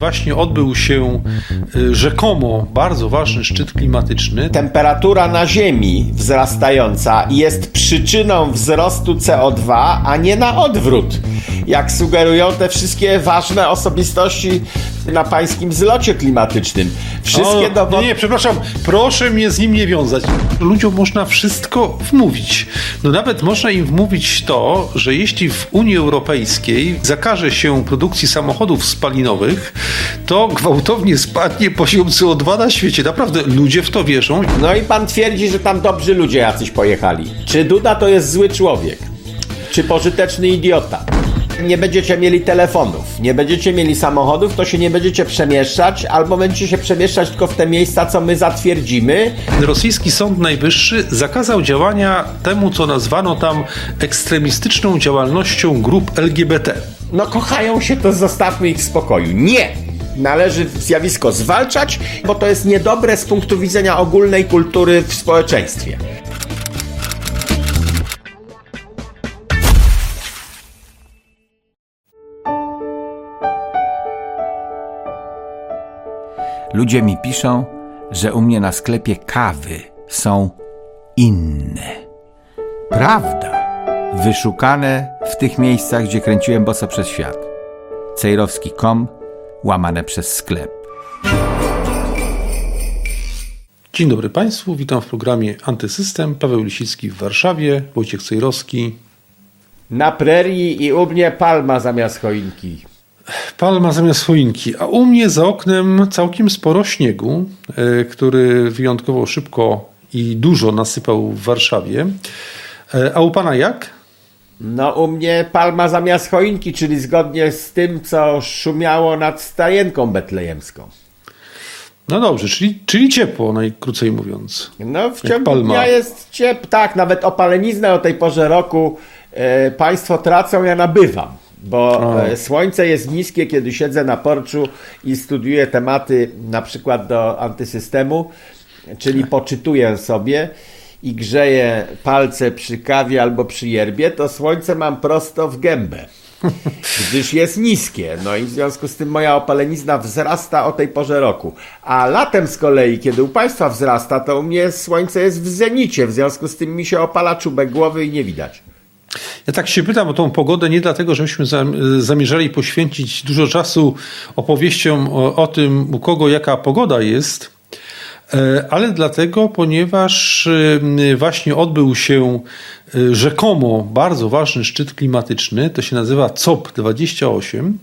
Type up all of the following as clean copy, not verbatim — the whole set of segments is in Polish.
Właśnie odbył się rzekomo bardzo ważny szczyt klimatyczny. Temperatura na Ziemi wzrastająca jest przyczyną wzrostu CO2, a nie na odwrót, jak sugerują te wszystkie ważne osobistości na pańskim zlocie klimatycznym. Wszystkie dowody... Nie, przepraszam, proszę mnie z nim nie wiązać. Ludziom można wszystko wmówić. No nawet można im wmówić to, że jeśli w Unii Europejskiej zakaże się produkcji samochodów spalinowych, to gwałtownie spadnie poziom CO2 na świecie. Naprawdę ludzie w to wierzą. No i pan twierdzi, że tam dobrzy ludzie jacyś pojechali. Czy Duda to jest zły człowiek? Czy pożyteczny idiota? Nie będziecie mieli telefonów, nie będziecie mieli samochodów, to się nie będziecie przemieszczać, albo będziecie się przemieszczać tylko w te miejsca, co my zatwierdzimy. Rosyjski Sąd Najwyższy zakazał działania temu, co nazwano tam ekstremistyczną działalnością grup LGBT. No kochają się, to zostawmy ich w spokoju. Nie! Należy zjawisko zwalczać, bo to jest niedobre z punktu widzenia ogólnej kultury w społeczeństwie. Ludzie mi piszą, że u mnie na sklepie kawy są inne. Prawda. Wyszukane w tych miejscach, gdzie kręciłem boso przez świat. Cejrowski.com /sklep. Dzień dobry Państwu, witam w programie Antysystem. Paweł Lisicki w Warszawie, Wojciech Cejrowski. Na prerii i u mnie palma zamiast choinki. Palma zamiast choinki, a u mnie za oknem całkiem sporo śniegu, który wyjątkowo szybko i dużo nasypał w Warszawie. A u Pana jak? No u mnie palma zamiast choinki, czyli zgodnie z tym, co szumiało nad stajenką betlejemską. No dobrze, czyli ciepło, najkrócej mówiąc. No w ciągu dnia jest ciepło, tak, nawet opaleniznę o tej porze roku państwo tracą, ja nabywam. Bo słońce jest niskie, kiedy siedzę na porczu i studiuję tematy na przykład do antysystemu, czyli poczytuję sobie i grzeję palce przy kawie albo przy yerbie, to słońce mam prosto w gębę, gdyż jest niskie. No i w związku z tym moja opalenizna wzrasta o tej porze roku. A latem z kolei, kiedy u Państwa wzrasta, to u mnie słońce jest w zenicie, w związku z tym mi się opala czubek głowy i nie widać. Ja tak się pytam o tą pogodę nie dlatego, żebyśmy zamierzali poświęcić dużo czasu opowieściom o tym, u kogo jaka pogoda jest, ale dlatego, ponieważ właśnie odbył się rzekomo bardzo ważny szczyt klimatyczny, to się nazywa COP28,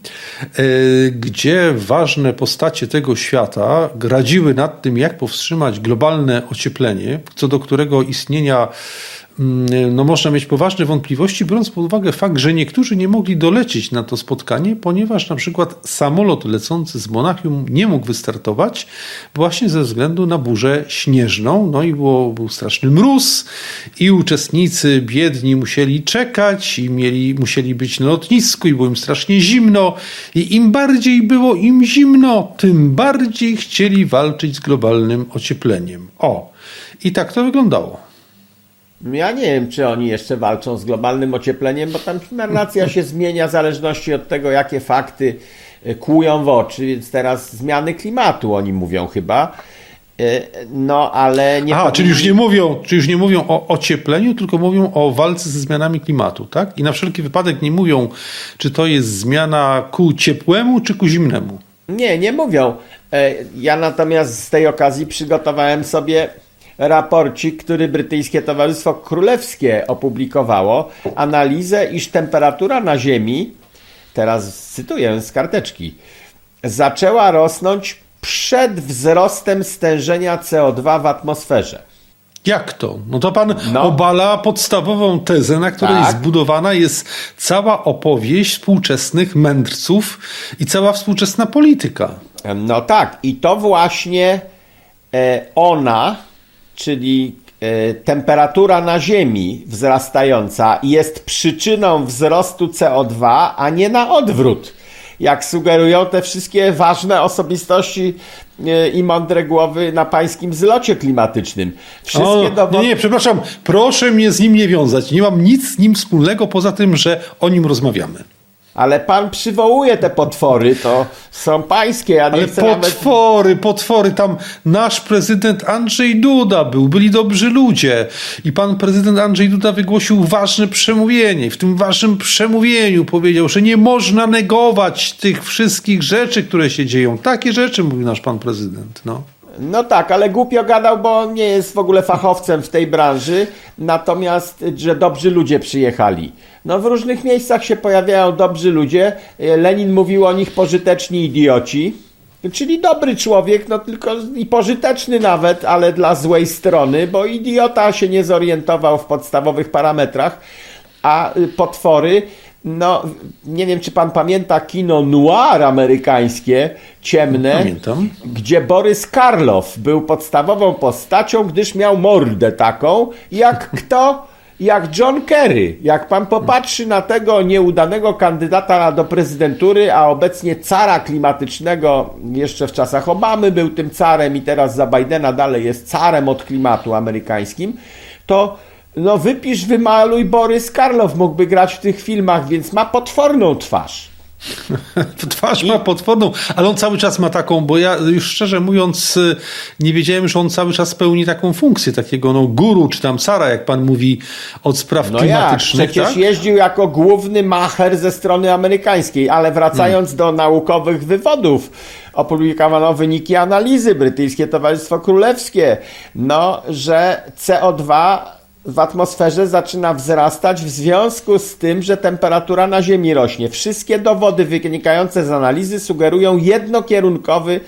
gdzie ważne postacie tego świata radziły nad tym, jak powstrzymać globalne ocieplenie, co do którego istnienia można mieć poważne wątpliwości, biorąc pod uwagę fakt, że niektórzy nie mogli dolecieć na to spotkanie, ponieważ na przykład samolot lecący z Monachium nie mógł wystartować właśnie ze względu na burzę śnieżną. No i był straszny mróz i uczestnicy biedni musieli czekać i musieli być na lotnisku i było im strasznie zimno i im bardziej było im zimno, tym bardziej chcieli walczyć z globalnym ociepleniem. I tak to wyglądało. Ja nie wiem, czy oni jeszcze walczą z globalnym ociepleniem, bo tam narracja się zmienia w zależności od tego, jakie fakty kłują w oczy, więc teraz zmiany klimatu oni mówią chyba. No, ale nie czyli już nie mówią o ociepleniu, tylko mówią o walce ze zmianami klimatu, tak? I na wszelki wypadek nie mówią, czy to jest zmiana ku ciepłemu, czy ku zimnemu. Nie mówią. Ja natomiast z tej okazji przygotowałem sobie raporcik, który brytyjskie Towarzystwo Królewskie opublikowało, analizę, iż temperatura na Ziemi, teraz cytuję z karteczki, zaczęła rosnąć przed wzrostem stężenia CO2 w atmosferze. Jak to? No to pan obala podstawową tezę, na której zbudowana jest cała opowieść współczesnych mędrców i cała współczesna polityka. No tak, i to właśnie ona, czyli temperatura na Ziemi wzrastająca jest przyczyną wzrostu CO2, a nie na odwrót, jak sugerują te wszystkie ważne osobistości i mądre głowy na pańskim zlocie klimatycznym. Nie, przepraszam, proszę mnie z nim nie wiązać. Nie mam nic z nim wspólnego poza tym, że o nim rozmawiamy. Ale pan przywołuje te potwory, to są pańskie. Ja nie ale chcę potwory, tam nasz prezydent Andrzej Duda byli dobrzy ludzie i pan prezydent Andrzej Duda wygłosił ważne przemówienie. W tym ważnym przemówieniu powiedział, że nie można negować tych wszystkich rzeczy, które się dzieją. Takie rzeczy mówił nasz pan prezydent, no. No tak, ale głupio gadał, bo on nie jest w ogóle fachowcem w tej branży, natomiast, że dobrzy ludzie przyjechali. No w różnych miejscach się pojawiają dobrzy ludzie. Lenin mówił o nich pożyteczni idioci, czyli dobry człowiek, no tylko i pożyteczny nawet, ale dla złej strony, bo idiota się nie zorientował w podstawowych parametrach, a potwory... No, nie wiem, czy pan pamięta kino noir amerykańskie, ciemne, pamiętam, gdzie Borys Karloff był podstawową postacią, gdyż miał mordę taką, jak kto? Jak John Kerry. Jak pan popatrzy na tego nieudanego kandydata do prezydentury, a obecnie cara klimatycznego, jeszcze w czasach Obamy był tym carem i teraz za Bidena dalej jest carem od klimatu amerykańskim, to no wypisz, wymaluj, Borys Karloff mógłby grać w tych filmach, więc ma potworną twarz. Twarz ma potworną, ale on cały czas ma taką, bo ja już szczerze mówiąc nie wiedziałem, że on cały czas pełni taką funkcję takiego guru, czy tam cara, jak pan mówi, od spraw klimatycznych. Przecież tak? jeździł jako główny macher ze strony amerykańskiej, ale wracając do naukowych wywodów, opublikowano wyniki analizy, Brytyjskie Towarzystwo Królewskie, że CO2 w atmosferze zaczyna wzrastać w związku z tym, że temperatura na Ziemi rośnie. Wszystkie dowody wynikające z analizy sugerują jednokierunkowy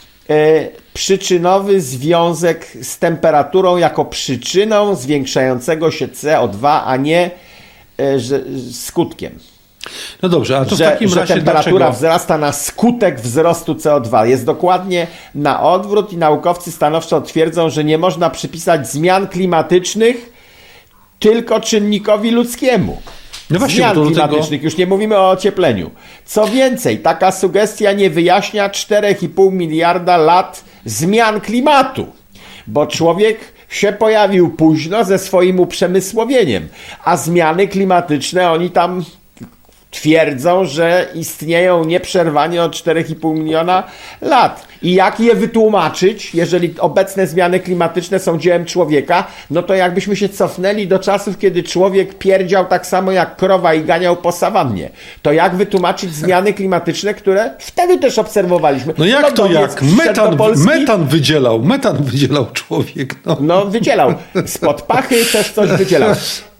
przyczynowy związek z temperaturą jako przyczyną zwiększającego się CO2, a nie skutkiem. No dobrze, a to w takim że razie temperatura dlaczego? wzrasta na skutek wzrostu CO2. Jest dokładnie na odwrót i naukowcy stanowczo twierdzą, że nie można przypisać zmian klimatycznych tylko czynnikowi ludzkiemu. No właśnie, Zmian do klimatycznych, tego... już nie mówimy o ociepleniu. Co więcej, taka sugestia nie wyjaśnia 4,5 miliarda lat zmian klimatu, bo człowiek się pojawił późno ze swoim uprzemysłowieniem, a zmiany klimatyczne oni tam twierdzą, że istnieją nieprzerwanie od 4,5 miliona lat. I jak je wytłumaczyć, jeżeli obecne zmiany klimatyczne są dziełem człowieka, no to jakbyśmy się cofnęli do czasów, kiedy człowiek pierdział tak samo jak krowa i ganiał po sawannie. To jak wytłumaczyć zmiany klimatyczne, które wtedy też obserwowaliśmy? No jak to jak? Metan wydzielał człowiek. No wydzielał. Spod pachy też coś wydzielał.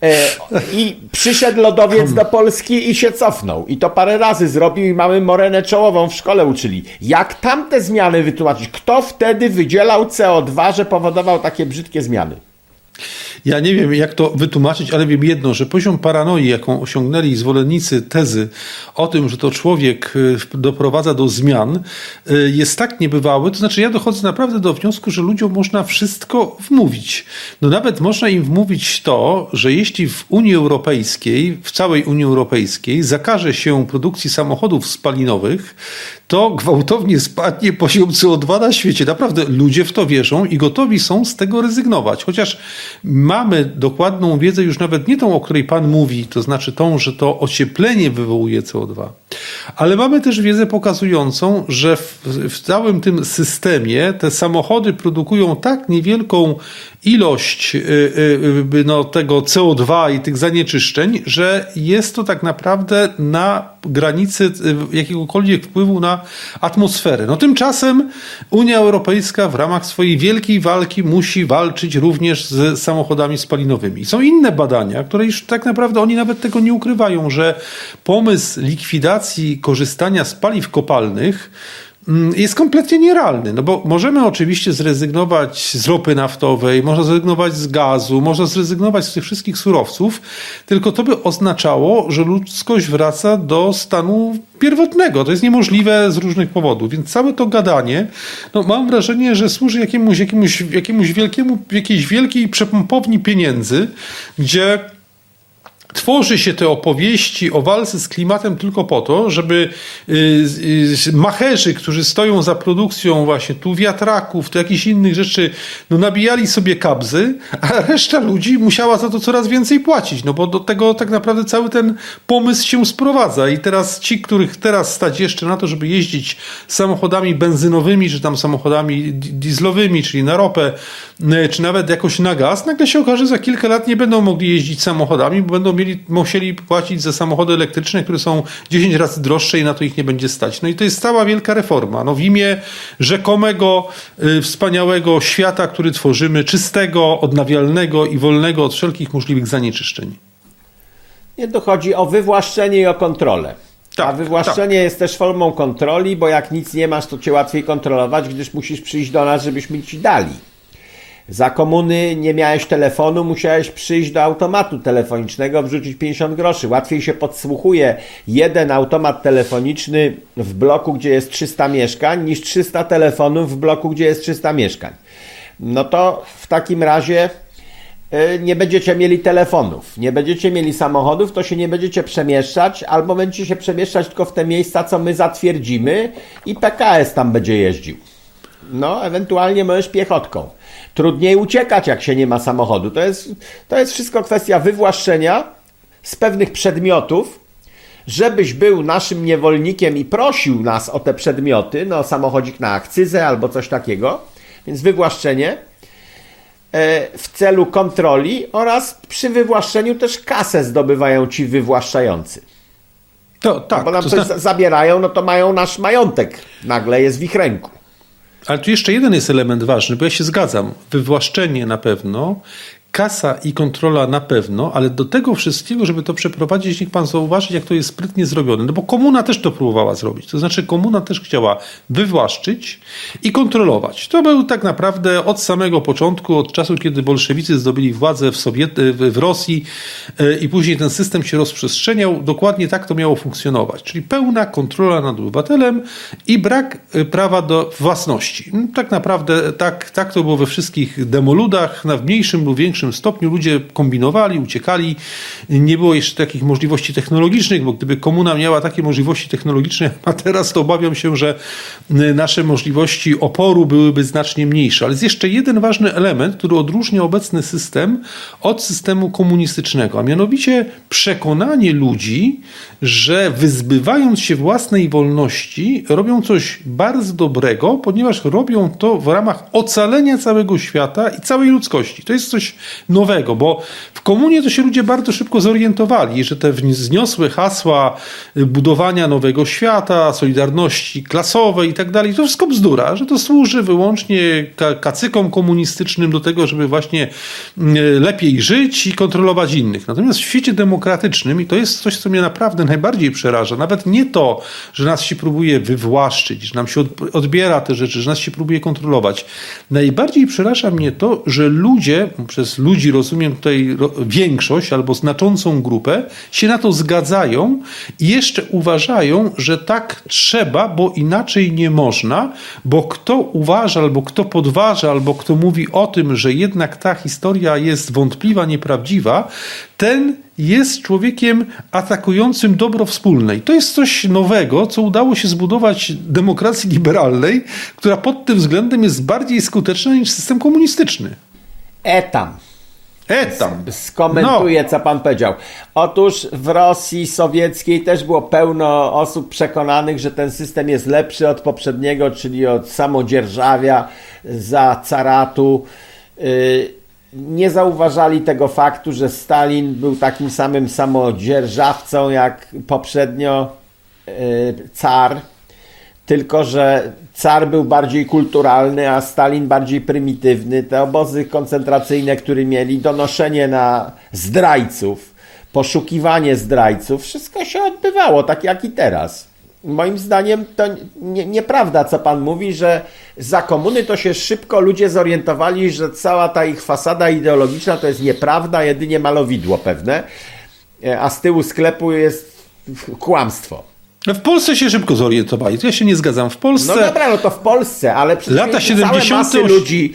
I przyszedł lodowiec do Polski i się cofnął. I to parę razy zrobił i mamy morenę czołową w szkole uczyli. Jak tamte zmiany wytłumaczyć? Kto wtedy wydzielał CO2, że powodował takie brzydkie zmiany? Ja nie wiem, jak to wytłumaczyć, ale wiem jedno, że poziom paranoi, jaką osiągnęli zwolennicy tezy o tym, że to człowiek doprowadza do zmian, jest tak niebywały. To znaczy, ja dochodzę naprawdę do wniosku, że ludziom można wszystko wmówić. No nawet można im wmówić to, że jeśli w Unii Europejskiej, w całej Unii Europejskiej zakaże się produkcji samochodów spalinowych, to gwałtownie spadnie poziom CO2 na świecie. Naprawdę ludzie w to wierzą i gotowi są z tego rezygnować. Chociaż mamy dokładną wiedzę, już nawet nie tą, o której pan mówi, to znaczy tą, że to ocieplenie wywołuje CO2. Ale mamy też wiedzę pokazującą, że w całym tym systemie te samochody produkują tak niewielką ilość tego CO2 i tych zanieczyszczeń, że jest to tak naprawdę na granicy jakiegokolwiek wpływu na atmosferę. No tymczasem Unia Europejska w ramach swojej wielkiej walki musi walczyć również z samochodami spalinowymi. Są inne badania, które już tak naprawdę oni nawet tego nie ukrywają, że pomysł likwidacji korzystania z paliw kopalnych jest kompletnie nierealny, no bo możemy oczywiście zrezygnować z ropy naftowej, można zrezygnować z gazu, można zrezygnować z tych wszystkich surowców, tylko to by oznaczało, że ludzkość wraca do stanu pierwotnego. To jest niemożliwe z różnych powodów, więc całe to gadanie, mam wrażenie, że służy jakiejś wielkiej przepompowni pieniędzy, gdzie tworzy się te opowieści o walce z klimatem tylko po to, żeby macherzy, którzy stoją za produkcją właśnie tu wiatraków, tu jakichś innych rzeczy, no nabijali sobie kabzy, a reszta ludzi musiała za to coraz więcej płacić, no bo do tego tak naprawdę cały ten pomysł się sprowadza i teraz ci, których teraz stać jeszcze na to, żeby jeździć samochodami benzynowymi, czy tam samochodami dieslowymi, czyli na ropę, czy nawet jakoś na gaz, nagle się okaże, że za kilka lat nie będą mogli jeździć samochodami, bo będą musieli płacić za samochody elektryczne, które są 10 razy droższe i na to ich nie będzie stać. No i to jest cała wielka reforma. No w imię rzekomego, wspaniałego świata, który tworzymy, czystego, odnawialnego i wolnego od wszelkich możliwych zanieczyszczeń. Nie, to chodzi o wywłaszczenie i o kontrolę. Tak, a wywłaszczenie jest też formą kontroli, bo jak nic nie masz, to cię łatwiej kontrolować, gdyż musisz przyjść do nas, żebyśmy ci dali. Za komuny nie miałeś telefonu, musiałeś przyjść do automatu telefonicznego, wrzucić 50 groszy. Łatwiej się podsłuchuje jeden automat telefoniczny w bloku, gdzie jest 300 mieszkań, niż 300 telefonów w bloku, gdzie jest 300 mieszkań. No to w takim razie nie będziecie mieli telefonów, nie będziecie mieli samochodów, to się nie będziecie przemieszczać, albo będziecie się przemieszczać tylko w te miejsca, co my zatwierdzimy i PKS tam będzie jeździł. No, ewentualnie możesz piechotką. Trudniej uciekać, jak się nie ma samochodu. To jest wszystko kwestia wywłaszczenia z pewnych przedmiotów, żebyś był naszym niewolnikiem i prosił nas o te przedmioty, no samochodzik na akcyzę albo coś takiego, więc wywłaszczenie w celu kontroli oraz przy wywłaszczeniu też kasę zdobywają ci wywłaszczający. To, tak, bo nam coś zabierają, no to mają nasz majątek, nagle jest w ich ręku. Ale tu jeszcze jeden jest element ważny, bo ja się zgadzam. Wywłaszczenie na pewno, kasa i kontrola na pewno, ale do tego wszystkiego, żeby to przeprowadzić, niech pan zauważy, jak to jest sprytnie zrobione. No bo komuna też to próbowała zrobić. To znaczy komuna też chciała wywłaszczyć i kontrolować. To był tak naprawdę od samego początku, od czasu, kiedy bolszewicy zdobyli władzę w Rosji i później ten system się rozprzestrzeniał. Dokładnie tak to miało funkcjonować. Czyli pełna kontrola nad obywatelem i brak prawa do własności. Tak naprawdę tak to było we wszystkich demoludach, w mniejszym lub większym stopniu ludzie kombinowali, uciekali. Nie było jeszcze takich możliwości technologicznych, bo gdyby komuna miała takie możliwości technologiczne, a teraz to obawiam się, że nasze możliwości oporu byłyby znacznie mniejsze. Ale jest jeszcze jeden ważny element, który odróżnia obecny system od systemu komunistycznego, a mianowicie przekonanie ludzi, że wyzbywając się własnej wolności robią coś bardzo dobrego, ponieważ robią to w ramach ocalenia całego świata i całej ludzkości. To jest coś nowego, bo w komunie to się ludzie bardzo szybko zorientowali, że te wzniosłe hasła budowania nowego świata, solidarności klasowej i tak dalej, to wszystko bzdura, że to służy wyłącznie kacykom komunistycznym do tego, żeby właśnie lepiej żyć i kontrolować innych. Natomiast w świecie demokratycznym, i to jest coś, co mnie naprawdę najbardziej przeraża, nawet nie to, że nas się próbuje wywłaszczyć, że nam się odbiera te rzeczy, że nas się próbuje kontrolować. Najbardziej przeraża mnie to, że ludzie, przez ludzi rozumiem tutaj większość albo znaczącą grupę, się na to zgadzają i jeszcze uważają, że tak trzeba, bo inaczej nie można, bo kto uważa, albo kto podważa, albo kto mówi o tym, że jednak ta historia jest wątpliwa, nieprawdziwa, ten jest człowiekiem atakującym dobro wspólne. I to jest coś nowego, co udało się zbudować demokracji liberalnej, która pod tym względem jest bardziej skuteczna niż system komunistyczny. Etam. Etam. Skomentuję, co pan powiedział. Otóż w Rosji sowieckiej też było pełno osób przekonanych, że ten system jest lepszy od poprzedniego, czyli od samodzierżawia za caratu. Nie zauważali tego faktu, że Stalin był takim samym samodzierżawcą jak poprzednio car, tylko że car był bardziej kulturalny, a Stalin bardziej prymitywny. Te obozy koncentracyjne, które mieli, donoszenie na zdrajców, poszukiwanie zdrajców, wszystko się odbywało tak jak i teraz. Moim zdaniem to nieprawda, co pan mówi, że za komuny to się szybko ludzie zorientowali, że cała ta ich fasada ideologiczna to jest nieprawda, jedynie malowidło pewne, a z tyłu sklepu jest kłamstwo. W Polsce się szybko zorientowali, to ja się nie zgadzam. W Polsce... No dobra, no to w Polsce, ale przecież lata 70. całe masy ludzi,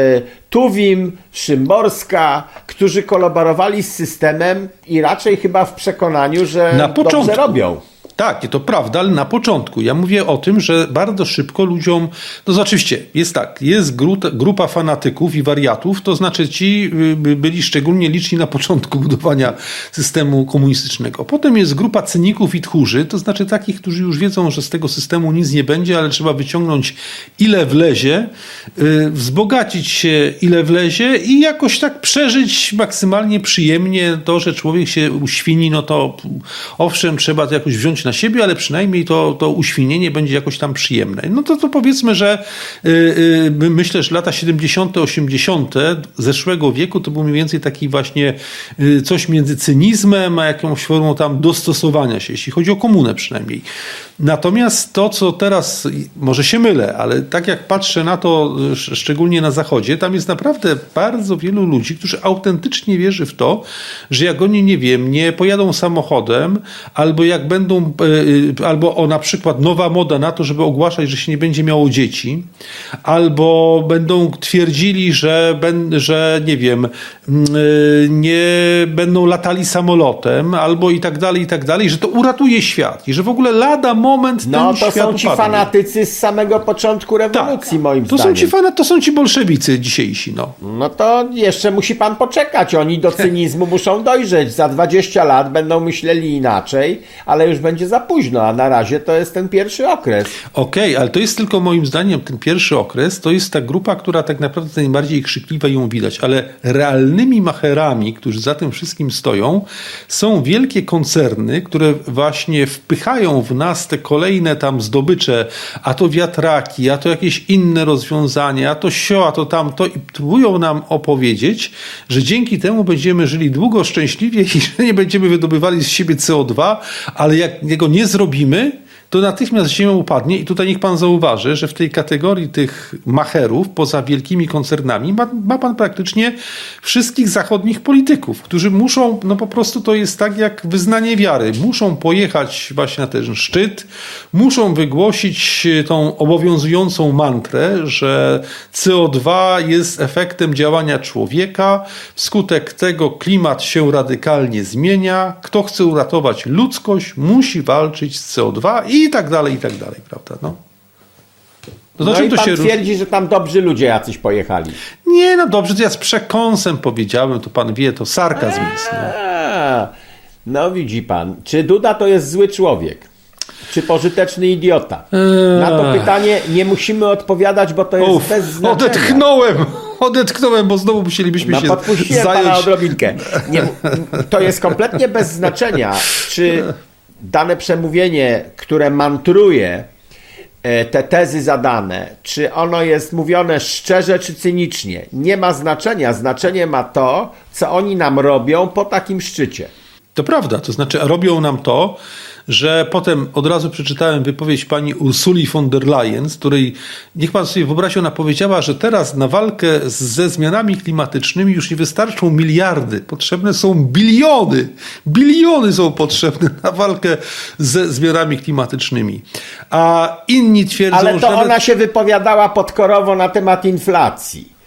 Tuwim, Szymborska, którzy kolaborowali z systemem i raczej chyba w przekonaniu, że dobrze robią. Tak, to prawda, ale na początku. Ja mówię o tym, że bardzo szybko ludziom, no to oczywiście jest tak, jest grupa fanatyków i wariatów, to znaczy ci byli szczególnie liczni na początku budowania systemu komunistycznego. Potem jest grupa cyników i tchórzy, to znaczy takich, którzy już wiedzą, że z tego systemu nic nie będzie, ale trzeba wyciągnąć ile wlezie, wzbogacić się ile wlezie i jakoś tak przeżyć maksymalnie przyjemnie to, że człowiek się uświni, no to owszem, trzeba to jakoś wziąć na siebie, ale przynajmniej to uświnienie będzie jakoś tam przyjemne. No to powiedzmy, że myślę, że lata 70., 80. zeszłego wieku to był mniej więcej taki właśnie coś między cynizmem a jakąś formą tam dostosowania się, jeśli chodzi o komunę przynajmniej. Natomiast to, co teraz, może się mylę, ale tak jak patrzę na to, szczególnie na Zachodzie, tam jest naprawdę bardzo wielu ludzi, którzy autentycznie wierzy w to, że jak oni, nie wiem, nie pojadą samochodem, albo jak będą, albo na przykład nowa moda na to, żeby ogłaszać, że się nie będzie miało dzieci, albo będą twierdzili, że nie wiem, nie będą latali samolotem, albo i tak dalej, że to uratuje świat i że w ogóle lada moment ten to świat są ci upadnie. Fanatycy z samego początku rewolucji, tak, moim zdaniem. To są ci bolszewicy dzisiejsi. No to jeszcze musi pan poczekać. Oni do cynizmu muszą dojrzeć. Za 20 lat będą myśleli inaczej, ale już będzie za późno, a na razie to jest ten pierwszy okres. Okej, ale to jest tylko moim zdaniem ten pierwszy okres, to jest ta grupa, która tak naprawdę najbardziej krzykliwa, ją widać, ale realnymi macherami, którzy za tym wszystkim stoją, są wielkie koncerny, które właśnie wpychają w nas te kolejne tam zdobycze, a to wiatraki, a to jakieś inne rozwiązania, a to a to tamto i próbują nam opowiedzieć, że dzięki temu będziemy żyli długo, szczęśliwie i że nie będziemy wydobywali z siebie CO2, ale jak tego nie zrobimy, to natychmiast Ziemia upadnie i tutaj niech pan zauważy, że w tej kategorii tych macherów, poza wielkimi koncernami, ma pan praktycznie wszystkich zachodnich polityków, którzy muszą, no po prostu to jest tak jak wyznanie wiary, muszą pojechać właśnie na ten szczyt, muszą wygłosić tą obowiązującą mantrę, że CO2 jest efektem działania człowieka, wskutek tego klimat się radykalnie zmienia, kto chce uratować ludzkość, musi walczyć z CO2 i tak dalej, prawda? No i pan twierdzi, że tam dobrzy ludzie jacyś pojechali. Nie, no dobrze, to ja z przekąsem powiedziałem, to pan wie, to sarkazm jest. No widzi pan, czy Duda to jest zły człowiek? Czy pożyteczny idiota? Na to pytanie nie musimy odpowiadać, bo to jest bez znaczenia. Odetchnąłem, bo znowu musielibyśmy się podpuściłem zająć. Pana odrobinkę. To jest kompletnie bez znaczenia, czy dane przemówienie, które mantruje te tezy zadane, czy ono jest mówione szczerze czy cynicznie, nie ma znaczenia. Znaczenie ma to, co oni nam robią po takim szczycie. To prawda, to znaczy robią nam to, że potem od razu przeczytałem wypowiedź pani Ursuli von der Leyen, z której, niech pan sobie wyobrazi, ona powiedziała, że teraz na walkę ze zmianami klimatycznymi już nie wystarczą miliardy, potrzebne są biliony. Biliony są potrzebne na walkę ze zmianami klimatycznymi. A inni twierdzą, ale to ona się wypowiadała podkorowo na temat inflacji.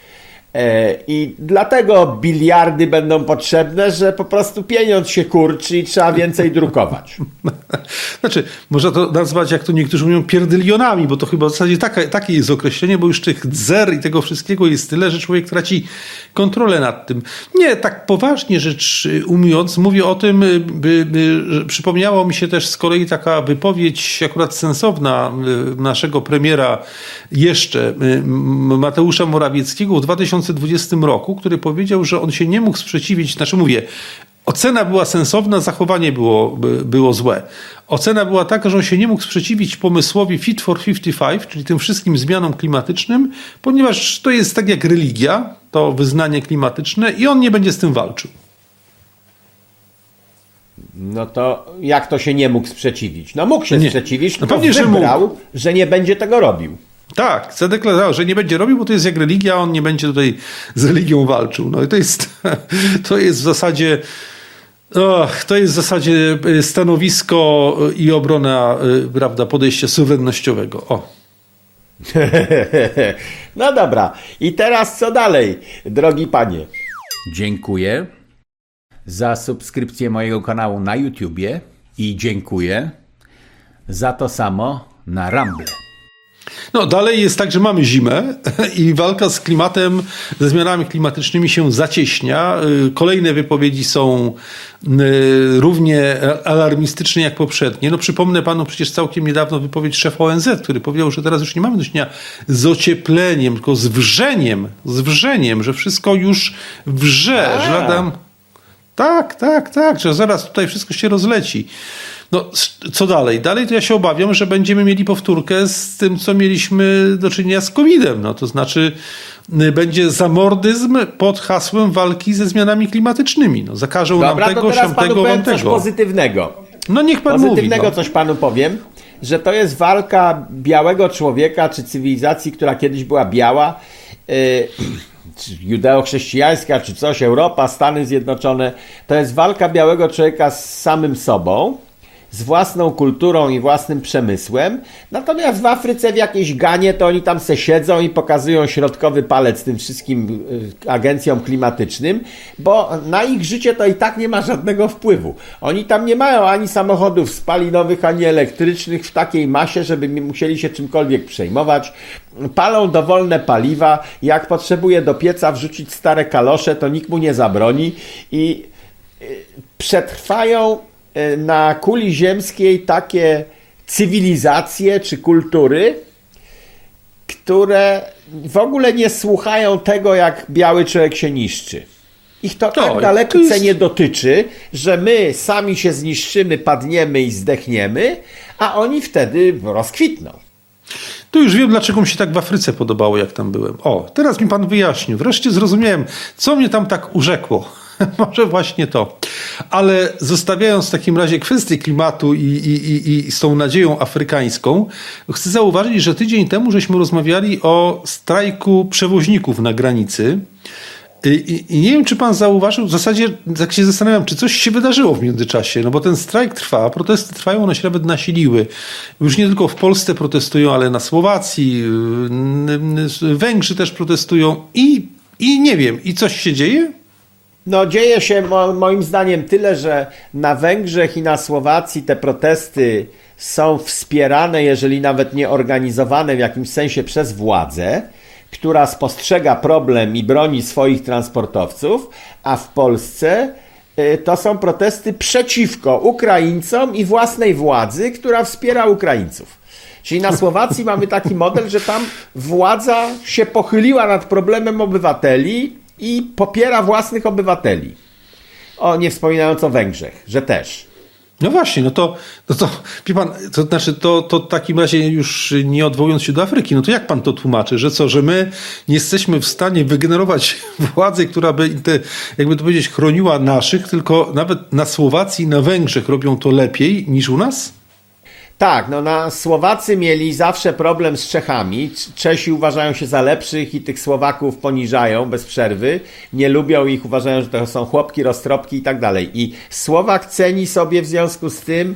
I dlatego biliardy będą potrzebne, że po prostu pieniądz się kurczy i trzeba więcej drukować. Znaczy, można to nazwać, jak to niektórzy mówią, pierdylionami, bo to chyba w zasadzie takie jest określenie, bo już tych dzer i tego wszystkiego jest tyle, że człowiek traci kontrolę nad tym. Nie, tak poważnie rzecz ujmując, mówię o tym, przypomniało mi się też z kolei taka wypowiedź akurat sensowna naszego premiera jeszcze, Mateusza Morawieckiego w 2020 roku, który powiedział, że on się nie mógł sprzeciwić, znaczy mówię, ocena była sensowna, zachowanie było złe. Ocena była taka, że on się nie mógł sprzeciwić pomysłowi Fit for 55, czyli tym wszystkim zmianom klimatycznym, ponieważ to jest tak jak religia, to wyznanie klimatyczne i on nie będzie z tym walczył. No to jak to się nie mógł sprzeciwić? No mógł się sprzeciwić, no pewnie, wybrał, że nie będzie tego robił. Tak, zadeklarował, że nie będzie robił, bo to jest jak religia, on nie będzie tutaj z religią walczył. No i to jest w zasadzie To jest w zasadzie stanowisko i obrona, prawda, podejścia suwerennościowego. No dobra. I teraz co dalej, drogi panie? Dziękuję za subskrypcję mojego kanału na YouTubie i dziękuję za to samo na Rumble. Dalej jest tak, że mamy zimę i walka z klimatem, ze zmianami klimatycznymi się zacieśnia. Kolejne wypowiedzi są równie alarmistyczne jak poprzednie. Przypomnę panu przecież całkiem niedawno wypowiedź szefa ONZ, który powiedział, że teraz już nie mamy do czynienia z ociepleniem, tylko z wrzeniem, że wszystko już wrze, że ladam... Tak, że zaraz tutaj wszystko się rozleci. Co dalej? Dalej to ja się obawiam, że będziemy mieli powtórkę z tym, co mieliśmy do czynienia z COVID-em. To znaczy będzie zamordyzm pod hasłem walki ze zmianami klimatycznymi. Zakażą nam tego, siamtego, wamtego. Coś pozytywnego. Niech pan mówi. Pozytywnego coś panu powiem, że to jest walka białego człowieka, czy cywilizacji, która kiedyś była biała, judeo-chrześcijańska, czy coś, Europa, Stany Zjednoczone. To jest walka białego człowieka z samym sobą, z własną kulturą i własnym przemysłem. Natomiast w Afryce w jakiejś Ganie to oni tam se siedzą i pokazują środkowy palec tym wszystkim agencjom klimatycznym, bo na ich życie to i tak nie ma żadnego wpływu. Oni tam nie mają ani samochodów spalinowych, ani elektrycznych w takiej masie, żeby musieli się czymkolwiek przejmować. Palą dowolne paliwa. Jak potrzebuje do pieca wrzucić stare kalosze, to nikt mu nie zabroni i przetrwają na kuli ziemskiej takie cywilizacje czy kultury, które w ogóle nie słuchają tego, jak biały człowiek się niszczy. Ich to tak daleko nie dotyczy, że my sami się zniszczymy, padniemy i zdechniemy, a oni wtedy rozkwitną. To już wiem, dlaczego mi się tak w Afryce podobało, jak tam byłem. Teraz mi pan wyjaśnił. Wreszcie zrozumiałem, co mnie tam tak urzekło. Może właśnie to. Ale zostawiając w takim razie kwestię klimatu i z tą nadzieją afrykańską, chcę zauważyć, że tydzień temu żeśmy rozmawiali o strajku przewoźników na granicy. I nie wiem, czy pan zauważył, w zasadzie tak się zastanawiam, czy coś się wydarzyło w międzyczasie, bo ten strajk trwa, protesty trwają, one się nawet nasiliły. Już nie tylko w Polsce protestują, ale na Słowacji, Węgrzy też protestują i nie wiem, i coś się dzieje? Dzieje się moim zdaniem tyle, że na Węgrzech i na Słowacji te protesty są wspierane, jeżeli nawet nie organizowane w jakimś sensie przez władzę, która spostrzega problem i broni swoich transportowców, a w Polsce to są protesty przeciwko Ukraińcom i własnej władzy, która wspiera Ukraińców. Czyli na Słowacji mamy taki model, że tam władza się pochyliła nad problemem obywateli i popiera własnych obywateli. Nie wspominając o Węgrzech, że też. No właśnie, to wie pan, to znaczy to w takim razie już nie odwołując się do Afryki, to jak pan to tłumaczy, że my nie jesteśmy w stanie wygenerować władzy, która by, jakby to powiedzieć, chroniła naszych, tylko nawet na Słowacji i na Węgrzech robią to lepiej niż u nas? Tak, na Słowacy mieli zawsze problem z Czechami. Czesi uważają się za lepszych i tych Słowaków poniżają bez przerwy. Nie lubią ich, uważają, że to są chłopki, roztropki i tak dalej. I Słowak ceni sobie w związku z tym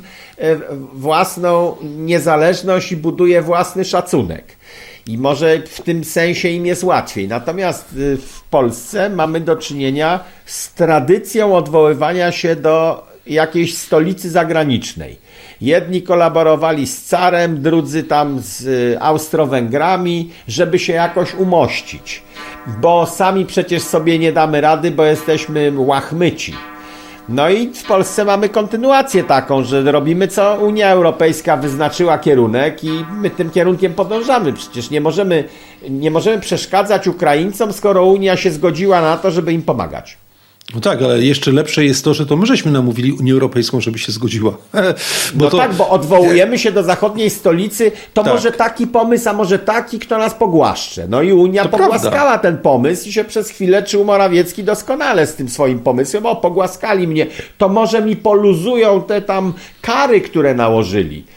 własną niezależność i buduje własny szacunek. I może w tym sensie im jest łatwiej. Natomiast w Polsce mamy do czynienia z tradycją odwoływania się do jakiejś stolicy zagranicznej. Jedni kolaborowali z carem, drudzy tam z Austro-Węgrami, żeby się jakoś umościć. Bo sami przecież sobie nie damy rady, bo jesteśmy łachmyci. I w Polsce mamy kontynuację taką, że robimy co Unia Europejska wyznaczyła kierunek i my tym kierunkiem podążamy. Przecież nie możemy przeszkadzać Ukraińcom, skoro Unia się zgodziła na to, żeby im pomagać. No tak, ale jeszcze lepsze jest to, że to my żeśmy namówili Unię Europejską, żeby się zgodziła. Bo odwołujemy się do zachodniej stolicy, może taki pomysł, a może taki, kto nas pogłaszcze. I Unia pogłaskała ten pomysł i się przez chwilę czuł Morawiecki doskonale z tym swoim pomysłem. Pogłaskali mnie, to może mi poluzują te tam kary, które nałożyli.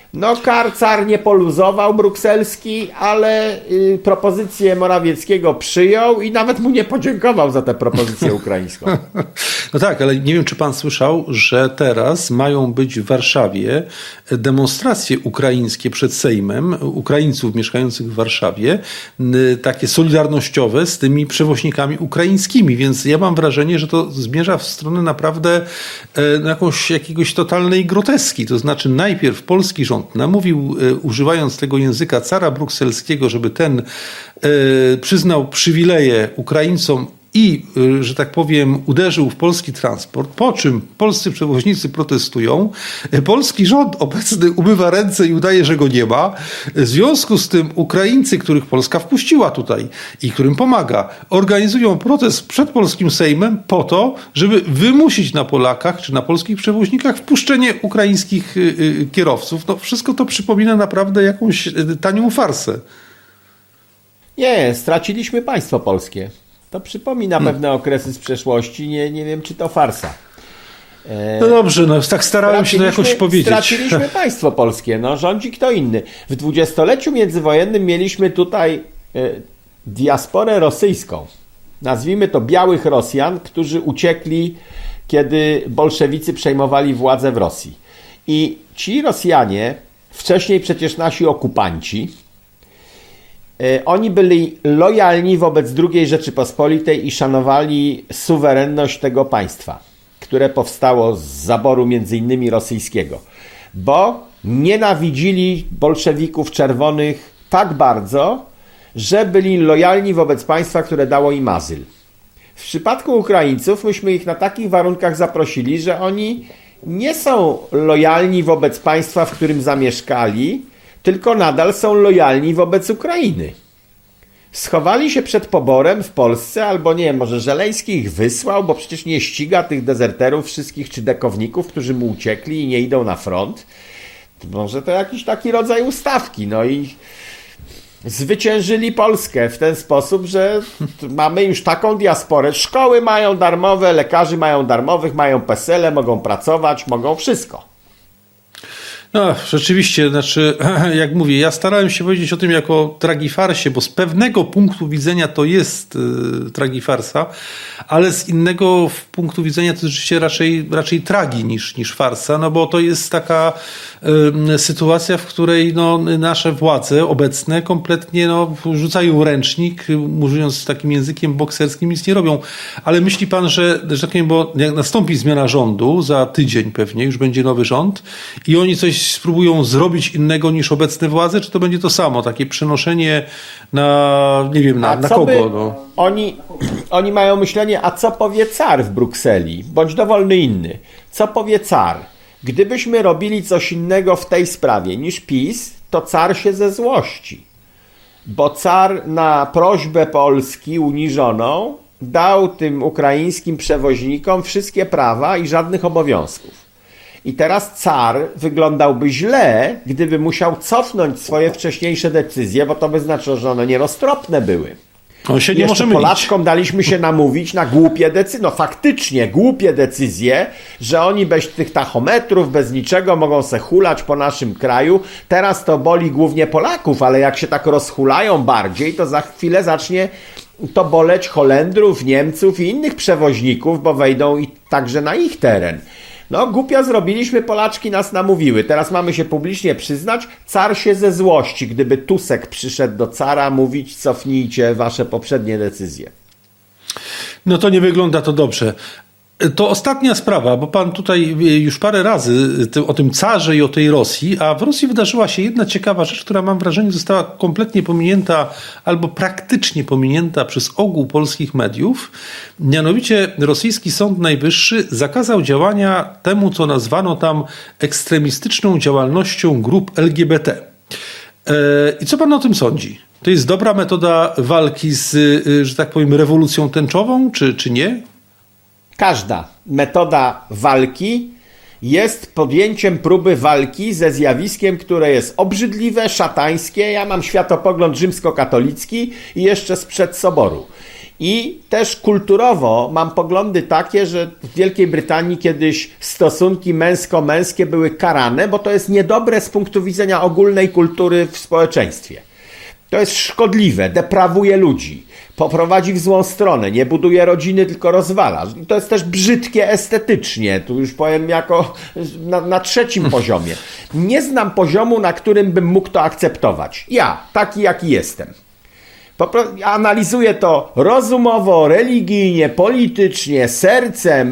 No car nie poluzował brukselski, ale propozycję Morawieckiego przyjął i nawet mu nie podziękował za tę propozycję ukraińską. No tak, ale nie wiem, czy pan słyszał, że teraz mają być w Warszawie demonstracje ukraińskie przed Sejmem, Ukraińców mieszkających w Warszawie, takie solidarnościowe z tymi przewoźnikami ukraińskimi, więc ja mam wrażenie, że to zmierza w stronę naprawdę jakiegoś totalnej groteski. To znaczy najpierw polski rząd namówił, używając tego języka cara brukselskiego, żeby ten przyznał przywileje Ukraińcom i, że tak powiem, uderzył w polski transport, po czym polscy przewoźnicy protestują, polski rząd obecny umywa ręce i udaje, że go nie ma. W związku z tym Ukraińcy, których Polska wpuściła tutaj i którym pomaga, organizują protest przed polskim Sejmem po to, żeby wymusić na Polakach czy na polskich przewoźnikach wpuszczenie ukraińskich kierowców. No, wszystko to przypomina naprawdę jakąś tanią farsę. Nie, straciliśmy państwo polskie. To przypomina pewne okresy z przeszłości. Nie wiem, czy to farsa. No dobrze, no tak starałem się to jakoś powiedzieć. Straciliśmy państwo polskie. No, rządzi kto inny. W dwudziestoleciu międzywojennym mieliśmy tutaj diasporę rosyjską. Nazwijmy to białych Rosjan, którzy uciekli, kiedy bolszewicy przejmowali władzę w Rosji. I ci Rosjanie, wcześniej przecież nasi okupanci, oni byli lojalni wobec II Rzeczypospolitej i szanowali suwerenność tego państwa, które powstało z zaboru między innymi rosyjskiego, bo nienawidzili bolszewików czerwonych tak bardzo, że byli lojalni wobec państwa, które dało im azyl. W przypadku Ukraińców myśmy ich na takich warunkach zaprosili, że oni nie są lojalni wobec państwa, w którym zamieszkali, tylko nadal są lojalni wobec Ukrainy. Schowali się przed poborem w Polsce, albo nie wiem, może Żeleński ich wysłał, bo przecież nie ściga tych dezerterów wszystkich czy dekowników, którzy mu uciekli i nie idą na front. Może to jakiś taki rodzaj ustawki. No i zwyciężyli Polskę w ten sposób, że mamy już taką diasporę. Szkoły mają darmowe, lekarzy mają darmowych, mają PESEL-e, mogą pracować, mogą wszystko. No, rzeczywiście, znaczy, jak mówię, ja starałem się powiedzieć o tym jako tragifarsie, bo z pewnego punktu widzenia to jest tragifarsa, ale z innego punktu widzenia to rzeczywiście raczej tragi niż farsa, no bo to jest taka sytuacja, w której no, nasze władze obecne kompletnie rzucają ręcznik, mówiąc takim językiem bokserskim, nic nie robią. Ale myśli pan, że tak powiem, bo jak nastąpi zmiana rządu, za tydzień pewnie już będzie nowy rząd i oni coś spróbują zrobić innego niż obecne władze, czy to będzie to samo, takie przenoszenie na, nie wiem, na kogo? No. Oni mają myślenie, a co powie car w Brukseli, bądź dowolny inny. Co powie car? Gdybyśmy robili coś innego w tej sprawie niż PiS, to car się zezłości. Bo car na prośbę Polski uniżoną dał tym ukraińskim przewoźnikom wszystkie prawa i żadnych obowiązków. I teraz car wyglądałby źle, gdyby musiał cofnąć swoje wcześniejsze decyzje, bo to by znaczyło, że one nieroztropne były. On się nie może mylić. Polaczkom daliśmy się namówić na głupie decyzje, no faktycznie głupie decyzje, że oni bez tych tachometrów, bez niczego mogą se hulać po naszym kraju. Teraz to boli głównie Polaków, ale jak się tak rozhulają bardziej, to za chwilę zacznie to boleć Holendrów, Niemców i innych przewoźników, bo wejdą i także na ich teren. No głupio zrobiliśmy, Polaczki nas namówiły. Teraz mamy się publicznie przyznać, car się ze złości, gdyby Tusek przyszedł do cara mówić, cofnijcie wasze poprzednie decyzje. No to nie wygląda to dobrze. To ostatnia sprawa, bo pan tutaj już parę razy o tym carze i o tej Rosji, a w Rosji wydarzyła się jedna ciekawa rzecz, która mam wrażenie została kompletnie pominięta albo praktycznie pominięta przez ogół polskich mediów. Mianowicie rosyjski Sąd Najwyższy zakazał działania temu, co nazwano tam ekstremistyczną działalnością grup LGBT. I co pan o tym sądzi? To jest dobra metoda walki z, że tak powiem, rewolucją tęczową, czy nie? Każda metoda walki jest podjęciem próby walki ze zjawiskiem, które jest obrzydliwe, szatańskie. Ja mam światopogląd rzymskokatolicki i jeszcze sprzed Soboru. I też kulturowo mam poglądy takie, że w Wielkiej Brytanii kiedyś stosunki męsko-męskie były karane, bo to jest niedobre z punktu widzenia ogólnej kultury w społeczeństwie. To jest szkodliwe, deprawuje ludzi, poprowadzi w złą stronę, nie buduje rodziny, tylko rozwala. To jest też brzydkie estetycznie, tu już powiem jako na trzecim poziomie. Nie znam poziomu, na którym bym mógł to akceptować. Ja, taki jaki jestem. Analizuję to rozumowo, religijnie, politycznie, sercem,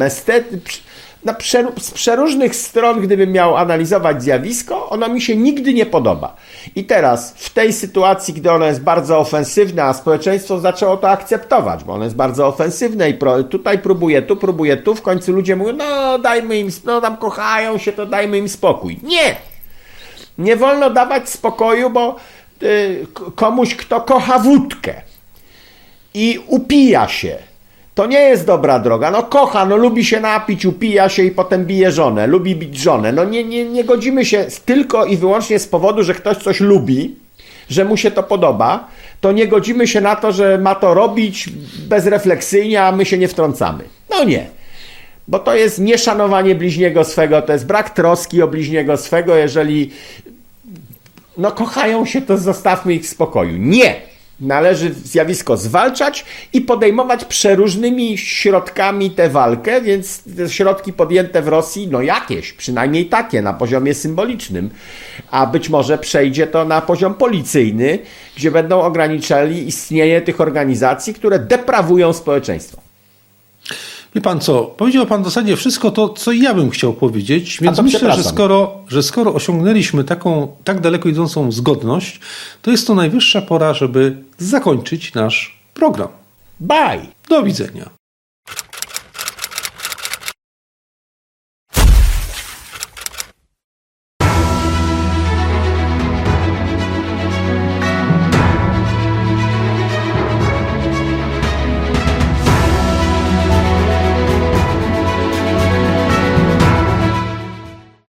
z przeróżnych stron, gdybym miał analizować zjawisko, ono mi się nigdy nie podoba. I teraz, w tej sytuacji, gdy ono jest bardzo ofensywne, a społeczeństwo zaczęło to akceptować, bo ono jest bardzo ofensywne i tutaj próbuje, tu, w końcu ludzie mówią, no dajmy im, no tam kochają się, to dajmy im spokój. Nie! Nie wolno dawać spokoju, bo komuś, kto kocha wódkę i upija się, to nie jest dobra droga. No kocha, no lubi się napić, upija się i potem bije żonę, lubi bić żonę. No nie godzimy się tylko i wyłącznie z powodu, że ktoś coś lubi, że mu się to podoba, to nie godzimy się na to, że ma to robić bezrefleksyjnie, a my się nie wtrącamy. No nie. Bo to jest nieszanowanie bliźniego swego, to jest brak troski o bliźniego swego, jeżeli no kochają się, to zostawmy ich w spokoju. Nie! Należy zjawisko zwalczać i podejmować przeróżnymi środkami tę walkę, więc te środki podjęte w Rosji, no jakieś, przynajmniej takie, na poziomie symbolicznym, a być może przejdzie to na poziom policyjny, gdzie będą ograniczali istnienie tych organizacji, które deprawują społeczeństwo. Wie pan co, powiedział pan w zasadzie wszystko to, co ja bym chciał powiedzieć, więc myślę, że skoro osiągnęliśmy tak daleko idącą zgodność, to jest to najwyższa pora, żeby zakończyć nasz program. Bye! Do widzenia.